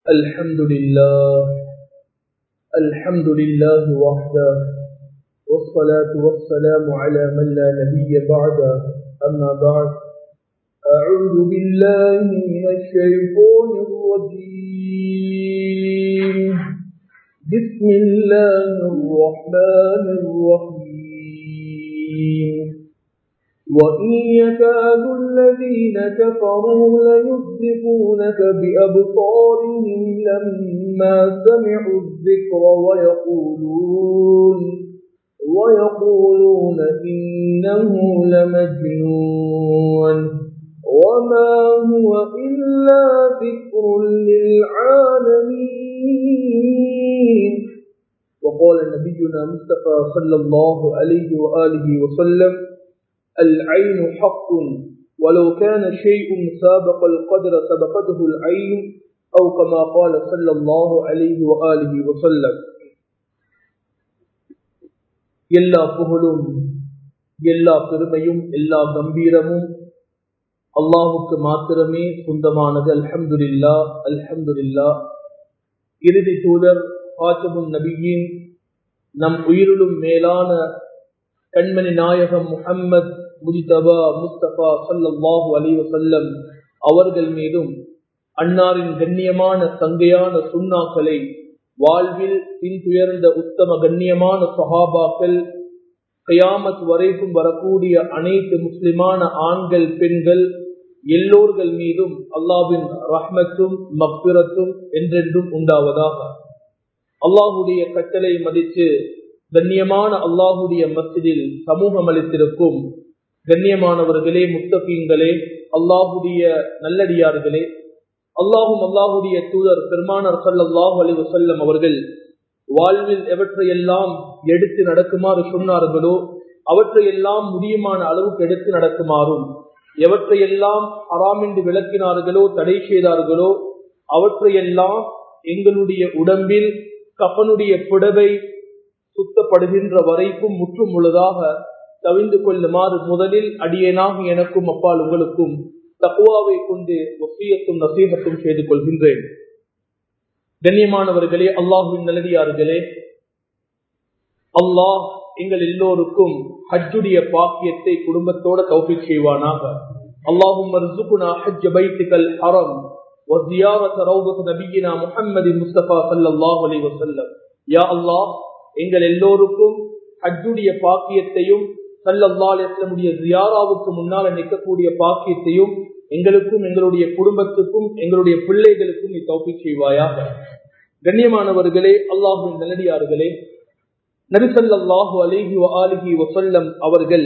الحمد لله وحده والصلاة والسلام على من لا نبي بعده أما بعد أعوذ بالله من الشيطان الرجيم بسم الله الرحمن الرحيم وإن يكاد الذين كفروا ليزلقونك بأبصارهم لما سمعوا الذكر ويقولون إنه لمجنون وما هو إلا ذكر للعالمين. وقال نبينا مصطفى صلى الله عليه وآله وسلم العين حق ولو كان شيء سابق القدر سبقته العين أو كما قال صلى الله عليه وآله وسلم. எல்லா புகழும் எல்லா பெருமையும் எல்லா கம்பீரமும் அல்லாஹ்வுக்கு மாத்திரமே சொந்தமானது. அல்ஹம்துலில்லாஹ் அல்ஹம்துலில்லாஹ். இறுதி தூதர் ஃபாத்திமுன் நபியின் நம் உயிரிலும் மேலான கண்மணி நாயகம் முஹம்மத் முஜ்தபா முஸ்தபா ஸல்லல்லாஹு அலைஹி வஸல்லம் அவர்கள் மீதும் அன்னாரின் கண்ணியமான தங்கையான சுன்னாக்களை வாழ்வில் பின்துயர்ந்த உத்தம கண்ணியமான சஹாபாக்கள் கியாமத் வரைக்கும் வரக்கூடிய அனைத்து முஸ்லிமான ஆண்கள் பெண்கள் எல்லோர்கள் மீதும் அல்லாஹ்வின் ரஹ்மத்தும் மக்ஃபிரத்தும் என்றென்றும் உண்டாவதாக. அல்லாஹ்வுடைய கட்டளை மதித்து கண்ணியமான அல்லாஹ்வுடைய மஸ்ஜிதில் சமூகம் அளித்திருக்கும் கண்ணியமானவர்களே, முத்தகீன்களே, அல்லாஹ்வுடைய நல்லடியார்களே, அல்லாஹும் அல்லாஹ்வுடைய தூதர் பெருமானார் ஸல்லல்லாஹு அலைஹி வஸல்லம் அவர்கள் வாழ்வில் எவற்றையெல்லாம் எடுத்து நடக்குமாறு சொன்னார்களோ அவற்றையெல்லாம் முடியுமான அளவுக்கு எடுத்து நடக்குமாறும், எவற்றையெல்லாம் ஹராம் என்று விளக்கினார்களோ தடை செய்தார்களோ அவற்றையெல்லாம் எங்களுடைய உடம்பில் கஃனுடைய புடவை சுத்தப்படுகின்ற வரைக்கும் முற்றும் முழுதாக தவிந்து கொள்ளுமாறு முதலில் அடியேனாக எனக்கும் அப்பால் உங்களுக்கும் தக்வாவை கொண்டு வசியத்தும் நசீஹத்தும் செய்து கொள்கின்றேன். கண்ணியமானவர்களே, அல்லாஹ்வின் நல்லடியார்களே, அல்லாஹ் எங்கள் எல்லோருக்கும் ஹஜ்ஜுடைய பாக்கியத்தை குடும்பத்தோட தௌஃபீக் செய்வானாக. அல்லாஹும்ம ர்ஸுக்னா ஹஜ்ஜ பைத்திகல் ஹரம் வ ஸியாரத ரௌதத் நபியினா முஹம்மதின் முஸ்தபா ஸல்லல்லாஹு அலைஹி வஸல்லம். யா அல்லாஹ், எங்கள் எல்லோருக்கும் ஹஜ்ஜுடைய பாக்கியத்தையும் ஸல்லல்லாஹு அலைஹி வஸல்லம் ஜியாராவுக்கு முன்னால நிற்கக்கூடிய பாக்கியத்தையும் எங்களுக்கும் எங்களுடைய குடும்பத்துக்கும் எங்களுடைய பிள்ளைகளுக்கும் நீ தௌஃபீக் செய்வாயாக. கண்ணியமானவர்களே, அல்லாஹ்வின் நல்லடியார்களே, நபி ஸல்லல்லாஹு அலைஹி வஆலிஹி வஸல்லம் அவர்கள்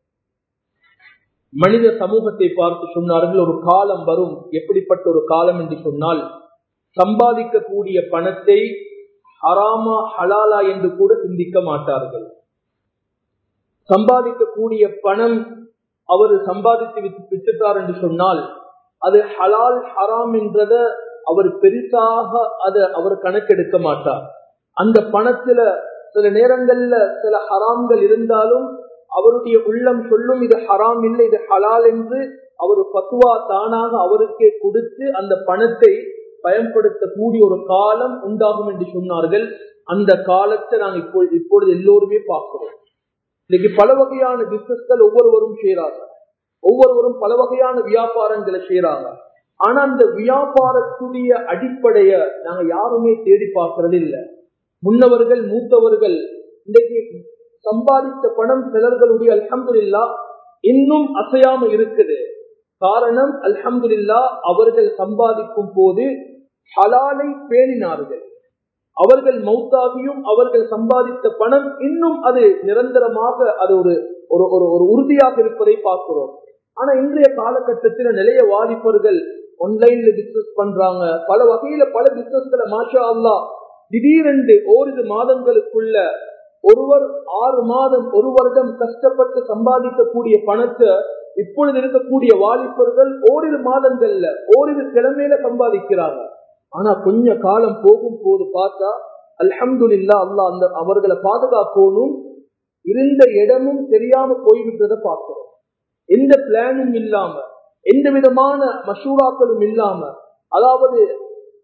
மனித சமூகத்தை பார்த்து சொன்னார்கள், ஒரு காலம் வரும். எப்படிப்பட்ட ஒரு காலம் என்று சொன்னால், சம்பாதிக்கக்கூடிய பணத்தை ஹராமா ஹலாலா என்று கூட சிந்திக்க மாட்டார்கள். சம்பாதிக்கக்கூடிய பணம் அவர் சம்பாதித்து விட்டுட்டார் என்று சொன்னால் அது ஹலால் ஹராம் என்றத அவர் பெரிசாக அவர் கணக்கெடுக்க மாட்டார். அந்த பணத்துல சில நேரங்கள்ல சில ஹராம்கள் இருந்தாலும் அவருடைய உள்ளம் சொல்லும் இது ஹராம் இல்லை இது ஹலால் என்று அவர் ஃபத்வா தானாக அவருக்கே கொடுத்து அந்த பணத்தை பயன்படுத்தக்கூடிய ஒரு காலம் உண்டாகும் என்று சொன்னார்கள். அந்த காலத்தை நாங்கள் இப்பொழுது எல்லோருமே பார்க்கிறோம். இன்னைக்கு பல வகையான பிசினஸ்கள் ஒவ்வொருவரும் செய்யறாங்க, ஒவ்வொருவரும் பல வகையான வியாபாரங்களை செய்யறாங்க. ஆனா அந்த வியாபாரத்துடைய அடிப்படைய நாங்க யாருமே தேடி பார்க்கறது இல்லை. முன்னவர்கள் மூத்தவர்கள் இன்றைக்கு சம்பாதித்த பணம் சிலர்களுடைய அல்ஹம்துலில்லாஹ் இன்னும் அசையாம இருக்குது. காரணம், அல்ஹம்துலில்லாஹ் அவர்கள் சம்பாதிக்கும் போது ஹலாலை பேணினார்கள். அவர்கள் மௌத்தாகியும் அவர்கள் சம்பாதித்த பணம் இன்னும் அது நிரந்தரமாக அது ஒரு உறுதியாக இருப்பதை பார்க்கிறோம். ஆனா இன்றைய காலகட்டத்தில் நிறைய வாலிபர்கள் ஆன்லைன்ல பிசினஸ் பண்றாங்க. பல வகையில பல பிசினஸ்களை மாஷா அல்லாஹ் திடீரென்று ஓரிரு மாதங்களுக்குள்ள ஒருவர் 6 மாதம் 1 வருடம் கஷ்டப்பட்டு சம்பாதிக்கக்கூடிய பணத்தை இப்பொழுது இருக்கக்கூடிய வாலிபர்கள் ஓரிரு மாதங்கள்ல ஓரிரு கிழமையில சம்பாதிக்கிறாங்க. ஆனா கொஞ்ச காலம் போகும் போது பார்த்தா அல்ஹம்துலில்லாஹ் அல்லாஹ் அந்த அவர்களை பாதுகாக்கணும், இருந்த இடமும் தெரியாம போய்விட்டதை பார்க்கிறோம். எந்த பிளானும் இல்லாம, எந்த விதமான மஷூராக்களும் இல்லாம, அதாவது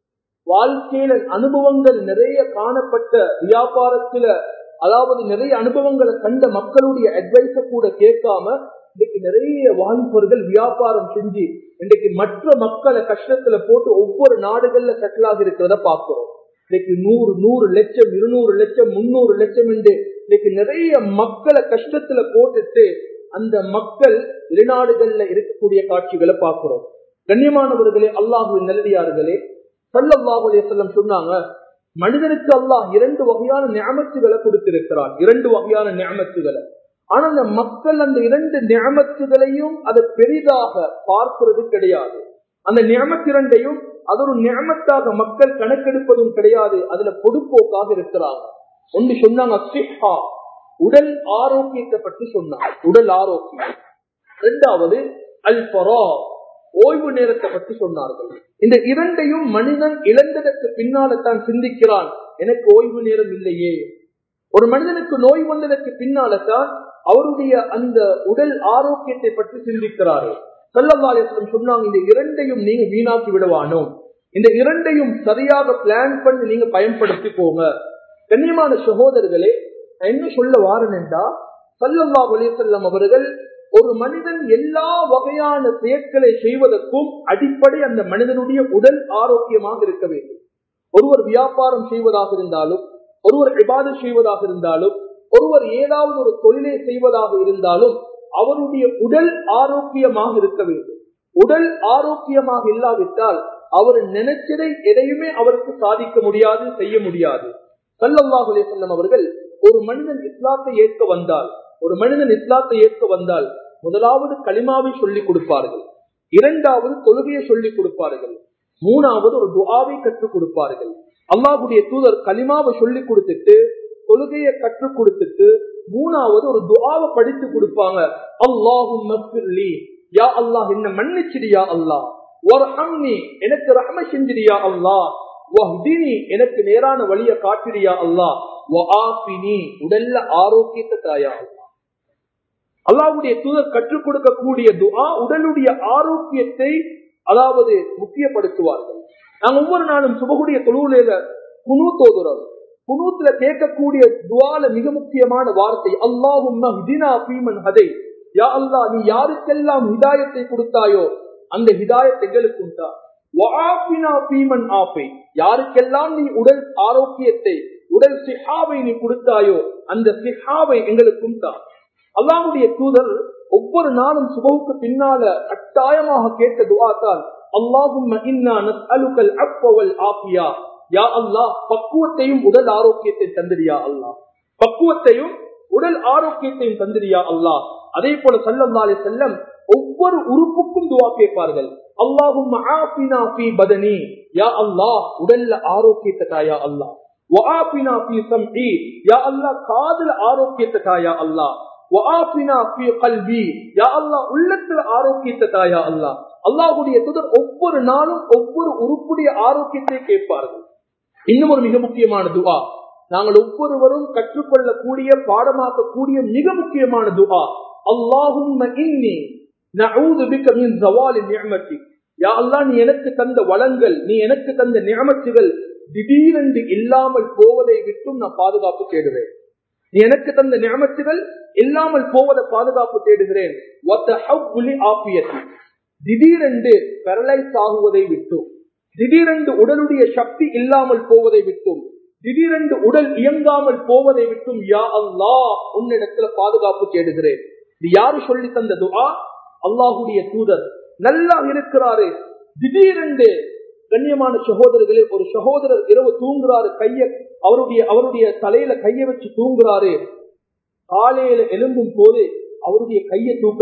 வாழ்க்கையில அனுபவங்கள் நிறைய காணப்பட்ட வியாபாரத்துல, அதாவது நிறைய அனுபவங்களை கண்ட மக்களுடைய அட்வைஸ கூட கேட்காம இன்னைக்கு நிறைய வாலிபர்கள் வியாபாரம் செஞ்சு இன்னைக்கு மற்ற மக்களை கஷ்டத்துல போட்டு ஒவ்வொரு நாடுகள்ல செட்டில் ஆகி இருக்கிறத பார்க்கிறோம். இன்னைக்கு 100 லட்சம் 200 லட்சம் 300 லட்சம் என்று இன்னைக்கு நிறைய மக்களை கஷ்டத்துல போட்டுட்டு அந்த மக்கள் வெளிநாடுகள்ல இருக்கக்கூடிய காட்சிகளை பார்க்கிறோம். கண்ணியமானவர்களே, அல்லாஹ்வின் நல்லடியார்களே, ஸல்லல்லாஹு அலைஹி வஸல்லம் சொன்னாங்க, மனிதனுக்கு அல்லாஹ் 2 வகையான நிஅமத்துகளை கொடுத்திருக்கிறான். 2 வகையான நிஅமத்துகளை. ஆனா அந்த மக்கள் அந்த 2 நிஅமத்துகளையும் அதை பெரிதாக பார்க்கிறது கிடையாது. அந்த நிஅமத் 2ஐயும் அது ஒரு நிஅமத்தாக மக்கள் கணக்கெடுப்பதும் கிடையாது. அதுல பொதுப்போக்காக இருக்கிறாங்க. ஒன்று சொன்னாங்க சிஹா, உடல் ஆரோக்கியத்தை பற்றி சொன்னாங்க, உடல் ஆரோக்கியம். 2வது அல் ஃபரா, ஓய்வு நேரத்தை பற்றி சொன்னார்கள். இந்த 2ஐயும் மனிதன் இழந்ததற்கு பின்னால தான் சிந்திக்கிறான், எனக்கு ஓய்வு நேரம் இல்லையே. ஒரு மனிதனுக்கு நோய் வந்ததற்கு பின்னால தான் அவருடைய அந்த உடல் ஆரோக்கியத்தை பற்றி சிந்திக்கிறாரு. ஸல்லல்லாஹு அலைஹி வஸல்லம் சொன்னாங்க, இந்த 2ஐயும் நீங்க வீணாக்கி விடுவானோ, இந்த 2ஐயும் சரியாக பிளான் பண்ணி நீங்க பயன்படுத்தி போங்க. கண்ணியமான சகோதரர்களே, என்ன சொல்ல வாரேன்டா, ஸல்லல்லாஹு அலைஹி வஸல்லம் அவர்கள் ஒரு மனிதன் எல்லா வகையான செயற்களை செய்வதற்கும் அடிப்படை அந்த மனிதனுடைய உடல் ஆரோக்கியமாக இருக்க வேண்டும். ஒருவர் வியாபாரம் செய்வதாக இருந்தாலும், ஒருவர் இபாதத் செய்வதாக இருந்தாலும், ஒருவர் ஏதாவது ஒரு தொழிலை செய்வதாக இருந்தாலும் அவருடைய உடல் ஆரோக்கியமாக இருக்க வேண்டும். உடல் ஆரோக்கியமாக இல்லாவிட்டால் அவர் நினைச்சதை எதையுமே அவருக்கு சாதிக்க முடியாது, செய்ய முடியாது. ஸல்லல்லாஹு அலைஹி வஸல்லம் அவர்கள் ஒரு மனிதன் இஸ்லாத்தை ஏற்க வந்தால் முதலாவது கலிமாவை சொல்லிக் கொடுப்பார்கள், 2வது தொழுகையை சொல்லிக் கொடுப்பார்கள், 3வது ஒரு துஆவை கற்றுக் கொடுப்பார்கள். அல்லாஹ்வுடைய தூதர் கலிமாவை சொல்லிக் கொடுத்துட்டு தொழுகையை கற்றுக் கொடுத்துட்டு 3வது ஒரு துஆவை படித்து கொடுப்பாங்க. அல்லாஹும்ம ஃபிர்லி, யா அல்லாஹ் என்ன மன்னிச்சிடியா அல்லாஹ், வர்ஹம்னி எனக்கு ரஹ்மத் செஞ்சிடியா அல்லாஹ், வஹ்தினி எனக்கு நேரான வழியை காட்டிடியா அல்லாஹ், வஆஃபினி உடல்ல ஆரோக்கியத்தை தாயா அல்லாஹ். அல்லாஹ்வுடைய தூதர் கற்றுக் கொடுக்கக்கூடிய துஆ உடலுடைய ஆரோக்கியத்தை அதாவது முக்கியப்படுத்துவார்கள். நாங்க ஒவ்வொரு நாளும் சுபஹுடைய தொழுகையில குனூத் ஓதுறோம். குனூத்ல கேட்கக்கூடிய துஆல மிக முக்கியமான வார்த்தை அல்லாஹும்ம ஹ்தினா ஃபீமன் ஹதை, யா அல்லாஹ் நீ யாருக்கெல்லாம் ஹிதாயத்தை கொடுத்தாயோ அந்த ஹிதாயத் எங்களுக்கும் தா. வஆஃபினா ஃபீமன் ஆஃபை, யாருக்கெல்லாம் நீ உடல் ஆரோக்கியத்தை உடல் சிஹாவை நீ கொடுத்தாயோ அந்த சிஹாவை எங்களுக்கும் தா. அல்லாஹ்வுடைய தூதர் ஒவ்வொரு நாளும் சுபஹுக்கு பின்னால கட்டாயமாக கேட்ட துஆ தான் அல்லாஹும்ம இன்னா நஸ்அலுகல் அஃவ வல் ஆஃபியா, யா அல்லாஹ் பக்குவத்தையும் உடல் ஆரோக்கியத்தை தந்திரியா அல்லாஹ், பக்குவத்தையும் உடல் ஆரோக்கியத்தையும் தந்திரியா அல்லாஹ். அதே போல ஸல்லல்லாஹு அலைஹி வஸல்லம் ஒவ்வொரு உறுப்புக்கும் துஆ கேட்பார்கள். அல்லாஹும்ம ஆஃபினா ஃபீ பதனி, யா அல்லாஹ் உடல்ல ஆரோக்கியத்தை தாயா அல்லாஹ், வஆஃபினா ஃபீ சம்இ, யா அல்லாஹ் காதுல ஆரோக்கியத்தை தாயா அல்லாஹ், வஆஃபினா ஃபீ கல்பி, யா அல்லாஹ் உள்ளத்துல ஆரோக்கியத்தை தாயா அல்லாஹ். அல்லாஹ்வுடைய தூதர் ஒவ்வொரு நாளும் ஒவ்வொரு உறுப்புடைய ஆரோக்கியத்தை கேட்பார்கள். இன்னும் ஒரு மிக முக்கியமான துஆ, நாங்கள் ஒவ்வொருவரும் கற்றுக்கொள்ளக்கூடிய பாடமாக்கக்கூடிய மிக முக்கியமான துஆ அல்லாஹும்ம இன்னி நஊது பிக மின் ஸவாலி நிஅமதி, யா அல்லாஹ் நீ எனக்கு தந்த வளங்கள், நீ எனக்கு தந்த நிஅமத்துகள் திடீரென்று இல்லாமல் போவதை விட்டும் நான் பாதுகாப்பு தேடுவேன். நீ எனக்கு தந்த நிஅமத்துகள் இல்லாமல் போவதை பாதுகாப்பு தேடுகிறேன். வதஹவ்லி ஆஃபியதி, திடீரென்று பேரலைஸ் ஆகுவதை விட்டும், திடீரென்று உடலுடைய சக்தி இல்லாமல் போவதை விட்டும், திடீரென்று உடல் இயங்காமல் போவதை விட்டும் யா அல்லாஹ் உன்னிடத்துல பாதுகாப்பு தேடுகிறேன். இது யாரு சொல்லி தந்த துஆ? அல்லாஹ்வுடைய தூதர். நல்லா இருக்கிறாரு, திடீரென்று கண்ணியமான சகோதரர்களே, ஒரு சகோதரர் இரவு தூங்குறாரு, அவருடைய தலையில கைய வச்சு தூங்குறாரு. காலையில எழும்பும் போது அவருடைய கையை தூக்க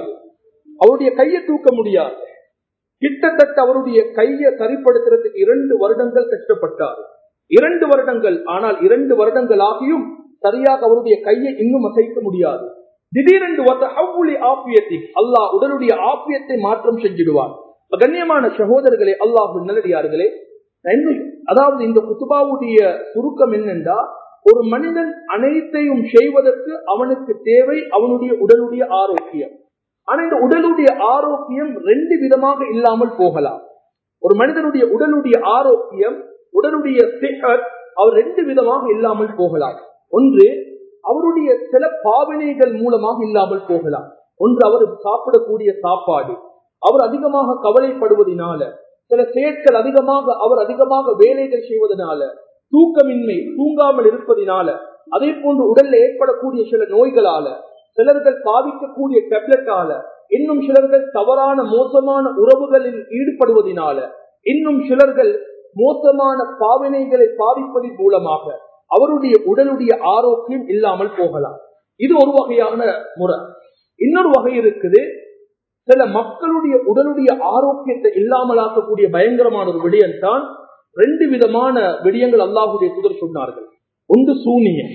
முடியாது. கிட்டத்தட்ட அவருடைய கையை சரிப்படுத்துறதுக்கு 2 வருடங்கள் கஷ்டப்பட்டார். 2 வருடங்கள். ஆனால் 2 வருடங்கள் ஆகியும் சரியாக அவருடைய கையை இன்னும் அசைக்க முடியாது. திடீரென்று அல்லாஹ் உடலுடைய ஆபியத்தை மாற்றம் செஞ்சிடுவார். கண்ணியமான சகோதரர்களே, அல்லாஹ் நல்லடியார்களே, அதாவது இந்த குத்துபாவுடைய சுருக்கம் என்னென்றா, ஒரு மனிதன் அனைத்தையும் செய்வதற்கு அவனுக்கு தேவை அவனுடைய உடலுடைய ஆரோக்கியம். ஆனா இந்த உடலுடைய ஆரோக்கியம் 2 விதமாக இல்லாமல் போகலாம். ஒரு மனிதனுடைய உடலுடைய ஆரோக்கியம் உடலுடைய சிஹத் அவர் ரெண்டு விதமாக இல்லாமல் போகலாம். ஒன்று அவருடைய சில பாவனைகள் மூலமாக இல்லாமல் போகலாம். ஒன்று அவர் சாப்பிடக்கூடிய சாப்பாடு, அவர் அதிகமாக கவலைப்படுவதனால, சில செயற்கள் அவர் அதிகமாக வேலைகள் செய்வதனால, தூக்கமின்மை, தூங்காமல் இருப்பதினால, அதே போன்று உடல்ல ஏற்படக்கூடிய சில நோய்களால, சிலர்கள் பாதிக்கக்கூடிய டேப்லெட்டால, இன்னும் சிலர்கள் தவறான மோசமான உறவுகளில் ஈடுபடுவதனால, இன்னும் சிலர்கள் மோசமான பாவனைகளை பாவிப்பதன் மூலமாக அவருடைய உடலுடைய ஆரோக்கியம் இல்லாமல் போகலாம். இது ஒரு வகையான முறை. இன்னொரு வகை இருக்குது, சில மக்களுடைய உடலுடைய ஆரோக்கியத்தை இல்லாமலாக்கக்கூடிய பயங்கரமான ஒரு விடயம் தான் ரெண்டு விதமான விடயங்கள் அல்லாஹ்வுடைய தூதர் சொன்னார்கள். ஒன்று சூனியம்.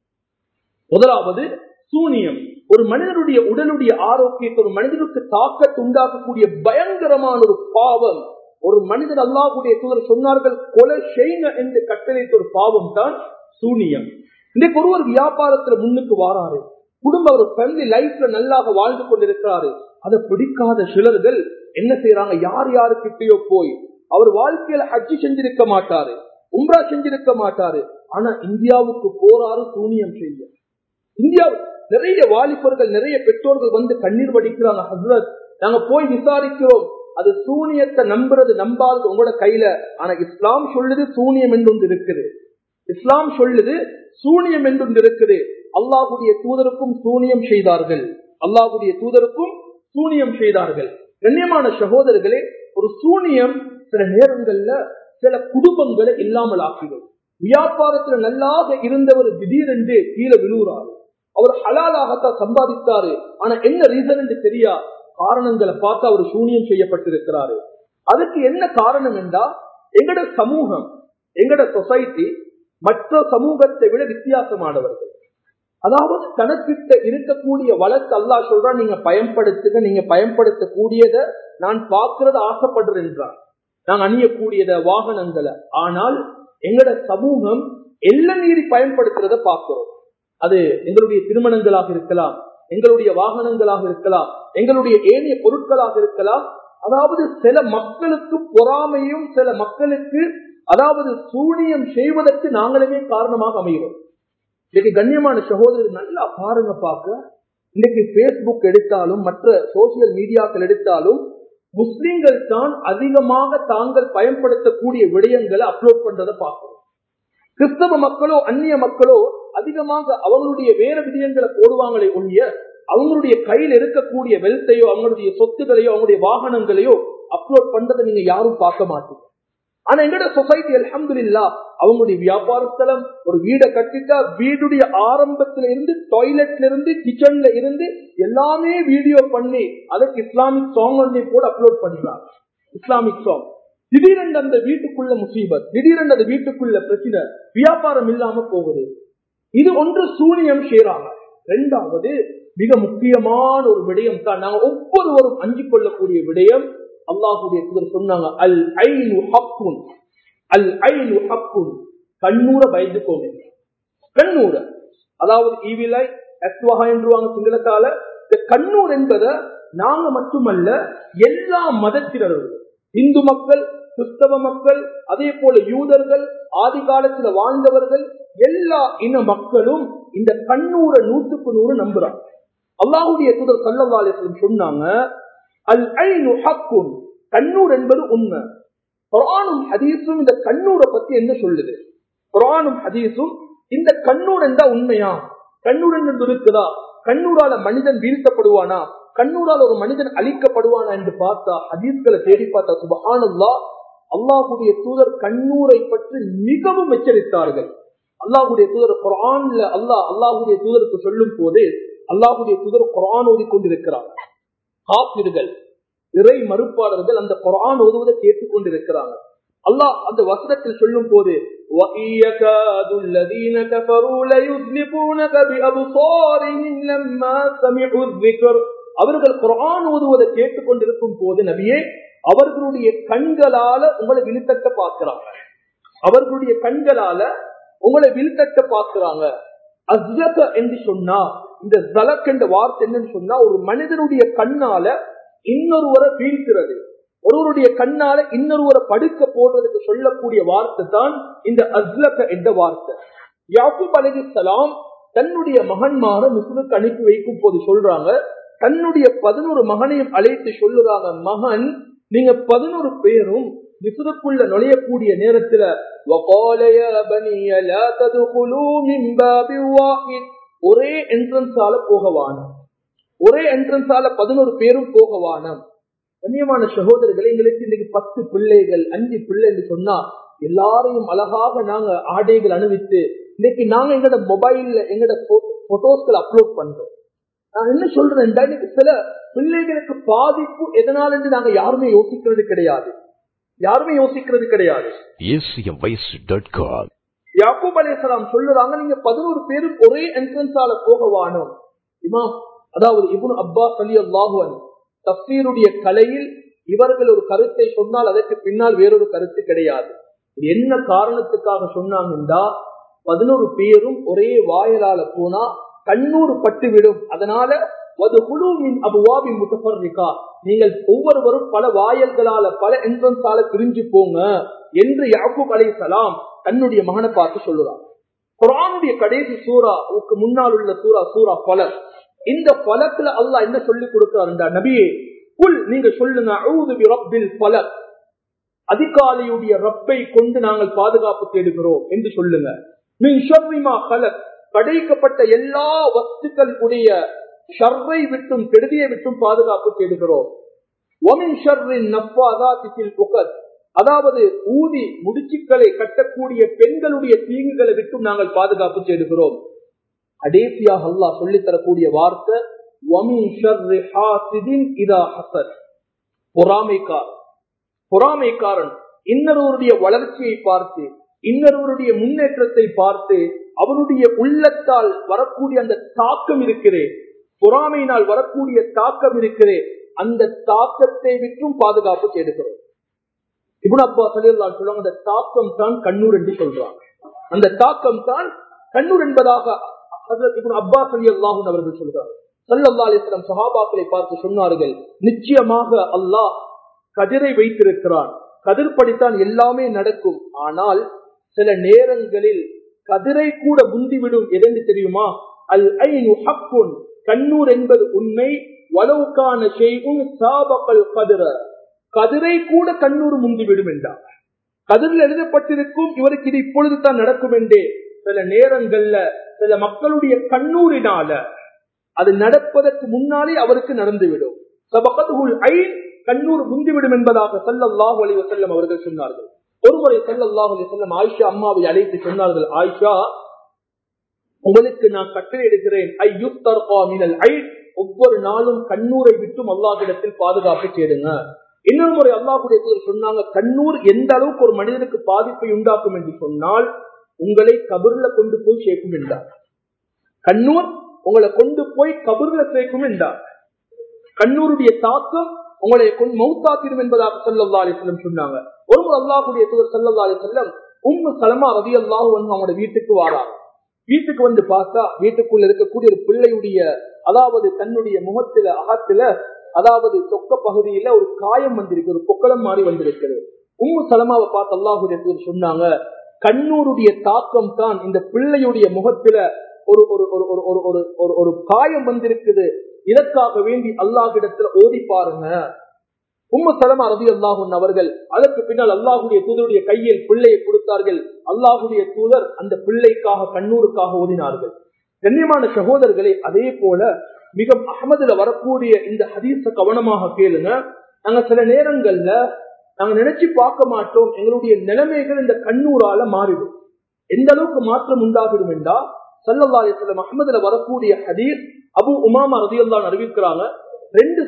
முதலாவது சூனியம் ஒரு மனிதனுடைய உடலுடைய ஆரோக்கியத்தை, ஒரு மனிதனுக்கு தாக்கத்தை உண்டாக்கக்கூடிய பயங்கரமான ஒரு பாவம். ஒரு மனிதன் அல்லாஹ்வுடைய தூதர் சொன்னார்கள், கொலை செய்யுங்க என்று கட்டளையிட்ட ஒரு பாவம் தான் சூனியம். இன்னைக்கு ஒருவர் வியாபாரத்துல முன்னுக்கு வாராரு, குடும்ப ஒரு ஃபேமிலி லைஃப்ல நல்லாக வாழ்ந்து கொண்டிருக்கிறாரு. அதை பிடிக்காத சிலர்கள் என்ன செய்யறாங்க, யார் யாருக்கிட்டயோ போய், அவர் வாழ்க்கையில ஹஜ்ஜி செஞ்சிருக்க மாட்டாரு, உம்ரா செஞ்சிருக்க மாட்டாரு, ஆனா இந்தியாவுக்கு போறாரு சூனியம் செய்ய. இந்தியாவில் நிறைய வாலிபர்கள், நிறைய பெற்றோர்கள் வந்து கண்ணீர் வடிக்கிறாங்க, ஹஸ்ரத் நாங்க போய் விசாரிக்கிறோம், அது சூனியத்தை நம்புறது நம்பாதது உங்களோட கையில. ஆனா இஸ்லாம் சொல்லுது சூனியம் என்று ஒன்று இருக்குது. இஸ்லாம் சொல்லுது சூனியம் என்று ஒன்று இருக்குது. அல்லாஹ்வுடைய தூதருக்கும் சூனியம் செய்தார்கள், அல்லாஹ்வுடைய தூதருக்கும் சூனியம் செய்தார்கள். கண்ணியமான சகோதரர்களே, ஒரு சூனியம் சில நேரங்கள்ல சில குடும்பங்களை இல்லாமல் ஆக்கிடும். வியாபாரத்துல நல்லாக இருந்தவர் திடீரென்று கீழே விழுகிறாரு. அவர் ஹலாலாகத்தான் சம்பாதித்தாரு, ஆனா என்ன ரீசன் என்று தெரியா, காரணங்களை பார்த்து அவர் சூனியம் செய்யப்பட்டிருக்கிறாரு. அதுக்கு என்ன காரணம் என்றா, எங்கட சமூகம், எங்கட சொசைட்டி மற்ற சமூகத்தை விட வித்தியாசமானவர்கள். அதாவது தனக்கிட்ட இருக்கக்கூடிய வளர்த்து அல்லாஹ் சொல்றான், நீங்க பயன்படுத்துங்க, நீங்க பயன்படுத்தக்கூடியதை நான் பார்க்கறது ஆசைப்படுறேன் என்றான். நாங்க அணியக்கூடியத வாகனங்களை. ஆனால் எங்கட சமூகம் எல்லாம் மீறி பயன்படுத்துறத பார்க்கிறோம். அது எங்களுடைய திருமணங்களாக இருக்கலாம், எங்களுடைய வாகனங்களாக இருக்கலாம், எங்களுடைய ஏனைய பொருட்களாக இருக்கலாம். அதாவது சில மக்களுக்கு பொறாமையும், சில மக்களுக்கு அதாவது சூனியம் செய்வதற்கு நாங்களுமே காரணமாக அமைகிறோம். இன்னைக்கு கண்ணியமான சகோதரர் நல்லா பாருங்க, பார்க்க இன்னைக்கு பேஸ்புக் எடுத்தாலும் மற்ற சோசியல் மீடியாக்கள் எடுத்தாலும் முஸ்லிம்கள் தான் அதிகமாக தாங்கள் பயன்படுத்தக்கூடிய விடயங்களை அப்லோட் பண்றதை பார்க்கிறோம். கிறிஸ்தவ மக்களோ அந்நிய மக்களோ அதிகமாக அவங்களுடைய வேற விடயங்களை போடுவாங்களே ஒழிய, அவங்களுடைய கையில் இருக்கக்கூடிய வெல்த்தையோ, அவங்களுடைய சொத்துக்களையோ, அவங்களுடைய வாகனங்களையோ அப்லோட் பண்றதை நீங்க யாரும் பார்க்க மாட்டீங்க. ஆனா எங்கட சொசைட்டி அல்ஹம்துலில்லாஹ் அவங்களுடைய வியாபாரத்தலம், ஒரு வீடை கட்டிட்டா வீடுடைய ஆரம்பத்தில இருந்து, டாய்லெட்ல இருந்து, கிச்சன்ல இருந்து எல்லாமே வீடியோ பண்ணி அதுக்கு இஸ்லாமிக் சாங் ஒன்றை போட அப்லோட் பண்ணிடுறாங்க. Islamic song. திடீரென்று அந்த வீட்டுக்குள்ள முசீபத், திடீரென்று அந்த வீட்டுக்குள்ள பிரச்சனை, வியாபாரம் இல்லாம போகுது. இது ஒன்று சூனியம் செய்றாங்க. இரண்டாவது மிக முக்கியமான ஒரு விடயம் தான் நாங்க ஒவ்வொருவரும் அஞ்சு கொள்ளக்கூடிய விடயம். அல்லாஹ்வுடைய தூதர் சொன்னாங்க, அல் ஐனு ஹக்குன், அல் ஐனு ஹக்குன், கண்ணூர பயந்துக்கோங்க. கண்ணூர அதாவது ஈவிலை எஸ்வஹா என்றுவாங்க சிங்களத்தால. இந்த கண்ணூர் என்பதை நாங்க மட்டுமல்ல எல்லா மதத்தினரும், இந்து மக்கள், கிறிஸ்தவ மக்கள், அதே போல யூதர்கள், ஆதி காலத்தில் வாழ்ந்தவர்கள், எல்லா இன மக்களும் இந்த கண்ணூரை 100% நம்புறாங்க. அல்லாஹ்வுடைய தூதர் ஸல்லல்லாஹு அலைஹி வஸல்லம் சொன்னாங்க, அல் ஐனு ஹக்குன், கண்ணூர் என்பது உண்மை. குர்ஆனும் ஹதீஸும் இந்த கண்ணூரை பத்தி என்ன சொல்லுது? குர்ஆனும் ஹதீஸும் இந்த கண்ணூர் என்றா உண்மையா? கண்ணூர் என்று இருக்குதா? கண்ணூரால மனிதன் வீழ்த்தப்படுவானா? கண்ணூரால் ஒரு மனிதன் அழிக்கப்படுவானா என்று பார்த்தா, ஹதீஸ்களை தேடி பார்த்தா சுப்ஹானல்லாஹ், அல்லாஹ்வுடைய தூதர் கண்ணூரை பற்றி மிகவும் எச்சரித்தார்கள். அல்லாஹ்வுடைய தூதர் குர்ஆன்ல அல்லாஹ்வுடைய தூதருக்கு சொல்லும் போது, அல்லாஹ்வுடைய தூதர் குர்ஆன் ஓதிக்கொண்டிருக்கிறார். காஃபிர்கள், இறை மறுப்பாளர்கள் அந்த குர்ஆன் ஓதுவதை கேட்டுக்கொண்டிருக்கிறாங்க. அல்லாஹ் அந்த வசனத்தில் சொல்லும் போது, அவர்கள் குர்ஆன் ஓதுவதை கேட்டுக்கொண்டிருக்கும் போது நபியே, அவர்களுடைய கண்களால உங்களை விழுத்தட்ட பார்க்கிறாங்க. அவர்களுடைய கண்களால உங்களை விழுத்தட்ட பார்க்கிறாங்க. அஸ்லக என்று சொன்னா, இந்த ஜலக் என்ற வார்த்தை என்னன்னு சொன்னா, ஒரு மனிதனுடைய கண்ணால இன்னொருவரை வீழ்கிறது, ஒருவருடைய கண்ணால இன்னொருவரை படுக்க போடுறதுக்கு சொல்லக்கூடிய வார்த்தை தான் இந்த அஸ்லக என்ற வார்த்தை. யாக்கூப் அலைஹிஸ்ஸலாம் தன்னுடைய மகன்மார மிஸ்ருக்கு அனுப்பி வைக்கும் போது சொல்றாங்க, தன்னுடைய 11 மகனையும் அழைத்து சொல்லுறாங்க, மகன் நீங்க 11 பேரும் மிஸ்ருக்குள்ள நுழையக்கூடிய நேரத்துல ஒரே என்ட்ரன்ஸால போகவான, ஒரே என்ட்ரன்ஸால 11 பேரும் போகவான. கண்ணியமான சகோதரர்களை, எங்களுக்கு இன்னைக்கு 10 பிள்ளைகள் 5 பிள்ளை என்று சொன்னா எல்லாரையும் அழகாக நாங்க ஆடைகள் அணிவித்து இன்னைக்கு நாங்க எங்கட மொபைல்ல எங்கட போட்டோஸ்களை அப்லோட் பண்றோம். நான் என்ன சொல்றேன், இன்னைக்கு சில பிள்ளைகளுக்கு பாதிப்பு எதனால் என்று நாங்க யாருமே யோசிக்கிறது கிடையாது, யாருமே யோசிக்கிறது கிடையாது. யாக்கூப் அலைஹிஸ்ஸலாம் சொல்லுறாங்க, நீங்க 11 பேரும் ஒரே என்ட்ரன்ஸால போகவானோ. இமாம் அதாவது இப்னு அப்பாஸ் ரலியல்லாஹு அன்ஹு தஃப்சீருடைய கலையில் இவர்கள் ஒரு கருத்தை சொன்னால் அதற்கு பின்னால் வேறொரு கருத்து கிடையாது. என்ன காரணத்துக்காக சொன்னாங்கன்னா, 11 பேரும் ஒரே வாயிலால போனா கண்ணூறு பட்டுவிடும், அதனால நீங்கள் ஒவ்வொருவரும் பல வாயல்களால பல என்ட்ரன்ஸால பிரிஞ்சு போங்க என்று யாக்கூப் அலைஹிஸ்ஸலாம் தன்னுடைய மகனை பார்த்து சொல்லுறாங்க. குர்ஆனுடைய கடைசி சூராவுக்கு முன்னால் உள்ள சூரா ஃபலக். இந்த ஃபலக்ல அல்லாஹ் என்ன சொல்லி கொடுக்கிறாருண்டா, நபியே குல் நீங்க சொல்லுங்க, அஊது பிரப்பில் ஃபலக், அதிகாலையுடைய ரப்பை கொண்டு நாங்கள் பாதுகாப்பு தேடுகிறோம் என்று சொல்லுங்க. மின் ஷர்ரி மா ஃபலக், படைக்கப்பட்ட எல்லா வஸ்துக்களுடைய ஷர்ரை விட்டும் கெடுதியை விட்டும் பாதுகாப்பு தேடுகிறோம். வமின் ஷர்ரின் நஃபாதாத்தி ஃபில் உகத், அதாவது ஊதி முடிச்சுக்களை கட்டக்கூடிய பெண்களுடைய தீங்குகளை விட்டும் நாங்கள் பாதுகாப்பு தேடுகிறோம். கடைசியாக அல்லாஹ் சொல்லி தரக்கூடிய வார்த்தை வமின் ஷர்ரி ஹாசிதின் இதா ஹஸத், பொறாமைக்காரன் இன்னொருவருடைய வளர்ச்சியை பார்த்து இன்னொருவருடைய முன்னேற்றத்தை பார்த்து அவருடைய உள்ளத்தால் வரக்கூடிய அந்த தாக்கம் இருக்கிறே, பொறாமையினால் வரக்கூடிய தாக்கம் இருக்கிறே, அந்த தாக்கத்தை விட்டும் பாதுகாப்பு தேடுகிறோம். இப்னு அப்பாஸ் ரலியல்லாஹு அன்ஹு சொல்றாங்க, அந்த தாக்கம் தான் கண்ணூர் என்று சொல்றாங்க. அந்த தாக்கம் தான் கண்ணூர் என்பதாக ஹஜ்ரத் இப்னு அப்பாஸ் ரலியல்லாஹு அன்ஹு அவர்கள் சொல்றாங்க. ஸல்லல்லாஹு அலைஹி வஸல்லம் சஹாபாக்களை பார்த்து சொன்னார்கள், நிச்சயமாக அல்லாஹ் கதிரை வைத்திருக்கிறான், கதிர் படித்தான் எல்லாமே நடக்கும், ஆனால் சில நேரங்களில் கதிரை கூட முந்திவிடும். எதென்று தெரியுமா? அல் ஐனு ஹக்குன், கண்ணூர் என்பது உண்மை. வலவுகான ஷைஉன் சாபகல் கதிர, கதிரை கூட கண்ணூர் முந்திவிடும் என்றார். கதிரில் எழுதப்பட்டிருக்கும் இவருக்கு இது இப்பொழுது தான் நடக்கும் என்றே சில நேரங்கள்ல சில மக்களுடைய கண்ணூரினால அது நடப்பதற்கு முன்னாலே அவருக்கு நடந்துவிடும். சபகத்துல் ஐன், கண்ணூர் முந்திவிடும் என்பதாக ஸல்லல்லாஹு அலைஹி வஸல்லம் அவர்கள் சொன்னார்கள். ஒருமுறை ஸல்லல்லாஹு அலைஹி வஸல்லம் ஆயிஷா அம்மாவை அழைத்து சொன்னார்கள், ஆயிஷா உங்களுக்கு நான் கட்டளை எடுக்கிறேன், ஐயுத்தர்கா மினல் ஐன், ஒவ்வொரு நாளும் கண்ணூரை விட்டும் அல்லாஹ்விடத்தில் பாதுகாப்பு தேடுங்க. இன்னொரு முறை அல்லாஹ்வுடைய தூதர் சொன்னாங்க, கண்ணூர் எந்த அளவுக்கு ஒரு மனிதனுக்கு பாதிப்பை உண்டாக்கும் என்று சொன்னால் உங்களை கபர்ல கொண்டு போய் சேர்க்கும் என்றார். கண்ணூர் உங்களை கொண்டு போய் கபர்ல சேர்க்கும் என்றார். கண்ணூருடைய தாக்கம் உங்களை மௌத்தாக்கிடும் என்பதாக ஸல்லல்லாஹு அலைஹி வஸல்லம் சொன்னாங்க. ஒருமுறை அல்லாஹ்வுடைய தூதர் ஸல்லல்லாஹு அலைஹி வஸல்லம் உம்மு சலமா ரலியல்லாஹு அன்ஹா அவங்களோட வீட்டுக்கு வராங்க. வீட்டுக்கு வந்து பார்த்தா வீட்டுக்குள்ள இருக்கக்கூடிய ஒரு பிள்ளையுடைய, அதாவது தன்னுடைய முகத்துல அகத்துல, அதாவது சொக்க பகுதியில ஒரு காயம் வந்திருக்கு, ஒரு பொக்களம் மாறி வந்திருக்கிறது. உம்மு சலமாவை பார்த்து அல்லாஹ்வுடைய தூதர் சொன்னாங்க, கண்ணூருடைய தாக்கம் தான் இந்த பிள்ளையுடைய முகத்துல ஒரு ஒரு ஒரு ஒரு ஒரு காயம் வந்திருக்குது, இதற்காக வேண்டி அல்லாஹ்விடத்துல ஓதி பாருங்க. உம்மு சலமா ரலியல்லாஹு அன்ஹா அவர்கள் அதற்கு பின்னால் அல்லாஹ்வுடைய தூதருடைய கையில் பிள்ளையை கொடுத்தார்கள். அல்லாஹ்வுடைய தூதர் அந்த பிள்ளைக்காக கண்ணூருக்காக ஓதினார்கள். கண்ணியமான சகோதரர்களே, அதே போல மிக அஹ்மதுல வரக்கூடிய இந்த ஹதீஸ கவனமாக கேளுங்க. நாங்க சில நேரங்கள்ல நாங்க நினைச்சு பார்க்க மாட்டோம், எங்களுடைய நிலைமைகள் இந்த கண்ணூரால மாறிடும். எந்த அளவுக்கு மாற்றம் உண்டாகிடும் என்றா, ஸல்லல்லாஹு அலைஹி வஸல்லம் அஹ்மதுல வரக்கூடிய ஹதீஸ், அபூ உமாமா ரலியல்லாஹு அன்ஹு அறிவிக்கிறாங்க, ரெண்டு